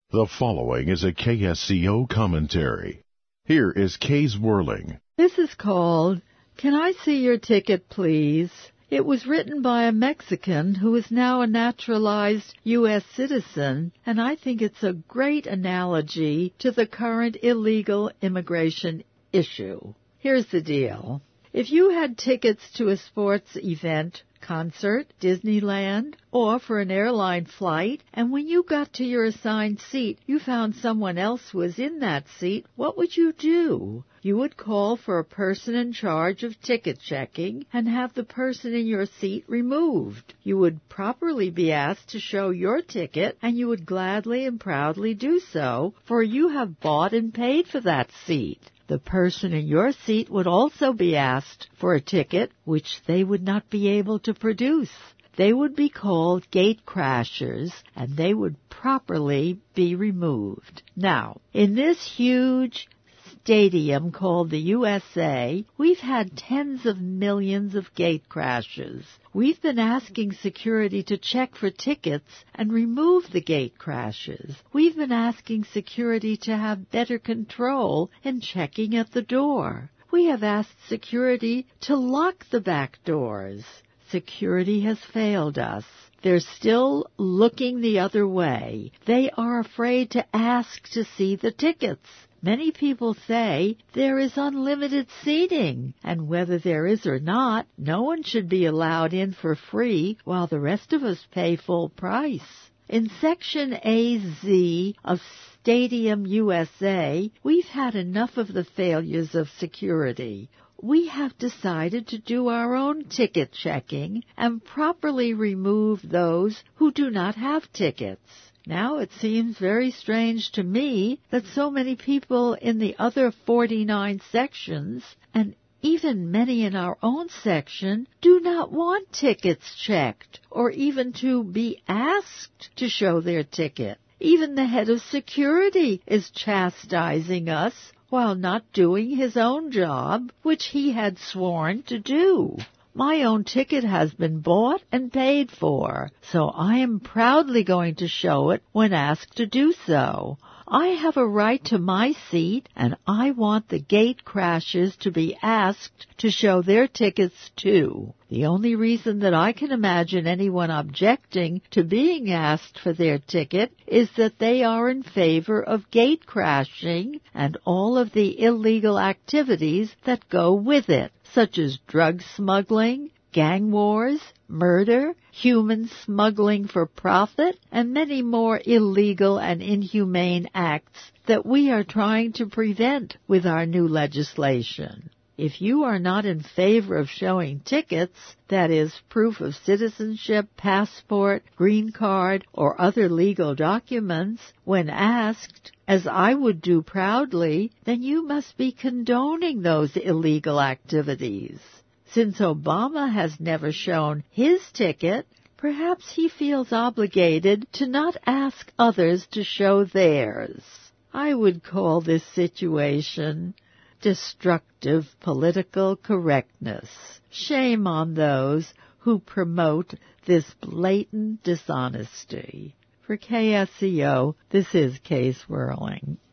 The following is a KSCO commentary. Here is Kay's Whirling. This is called, Can I See Your Ticket, Please? It was written by a Mexican who is now a naturalized U.S. citizen, and I think it's a great analogy to the current illegal immigration issue. Here's the deal. If you had tickets to a sports event, concert, Disneyland, or for an airline flight, and when you got to your assigned seat, you found someone else was in that seat, what would you do? You would call for a person in charge of ticket checking and have the person in your seat removed. You would properly be asked to show your ticket, and you would gladly and proudly do so, for you have bought and paid for that seat. The person in your seat would also be asked for a ticket, which they would not be able to produce. They would be called gate crashers, and they would properly be removed. Now, in this huge stadium called the USA, we've had tens of millions of gate crashes. We've been asking security to check for tickets and remove the gate crashes. We've been asking security to have better control in checking at the door. We have asked security to lock the back doors. Security has failed us. They're still looking the other way. They are afraid to ask to see the tickets. Many people say there is unlimited seating, and whether there is or not, no one should be allowed in for free while the rest of us pay full price. In Section AZ of Stadium USA, we've had enough of the failures of security. We have decided to do our own ticket checking and properly remove those who do not have tickets. Now it seems very strange to me that so many people in the other 49 sections, and even many in our own section, do not want tickets checked or even to be asked to show their ticket. Even the head of security is chastising us while not doing his own job, which he had sworn to do. My own ticket has been bought and paid for, so I am proudly going to show it when asked to do so. I have a right to my seat, and I want the gate crashers to be asked to show their tickets too. The only reason that I can imagine anyone objecting to being asked for their ticket is that they are in favor of gate crashing and all of the illegal activities that go with it, such as drug smuggling, gang wars, murder, human smuggling for profit, and many more illegal and inhumane acts that we are trying to prevent with our new legislation. If you are not in favor of showing tickets, that is, proof of citizenship, passport, green card, or other legal documents, when asked, as I would do proudly, then you must be condoning those illegal activities. Since Obama has never shown his ticket, perhaps he feels obligated to not ask others to show theirs. I would call this situation destructive political correctness. Shame on those who promote this blatant dishonesty. For KSCO, this is Kay Whirling.